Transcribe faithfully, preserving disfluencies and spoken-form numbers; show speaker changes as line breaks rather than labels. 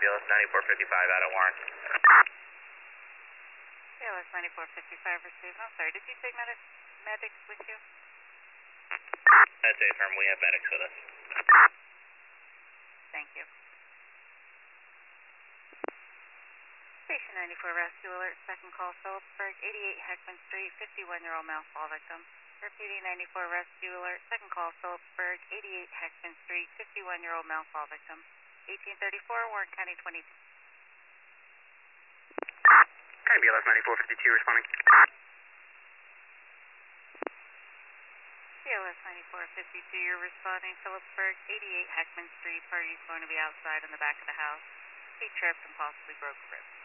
S ninety-four fifty-five out at Warren.
B L S ninety-four fifty-five received. I'm sorry, did you say medic, medics with you?
That's a firm, we have medics with us.
Thank you. Station ninety-four rescue alert, second call, Phillipsburg, eighty-eight Heckman Street, fifty-one-year-old male fall victim. Repeating ninety-four rescue alert, second call, Phillipsburg, eighty-eight Heckman Street, fifty-one-year-old male fall victim. eighteen thirty-four, Warren County twenty-two.
Okay, B L S ninety-four fifty-two responding.
B L S ninety-four fifty-two, you're responding, Phillipsburg, eighty-eight Heckman Street. Party's going to be outside in the back of the house. He tripped and possibly broke a rib.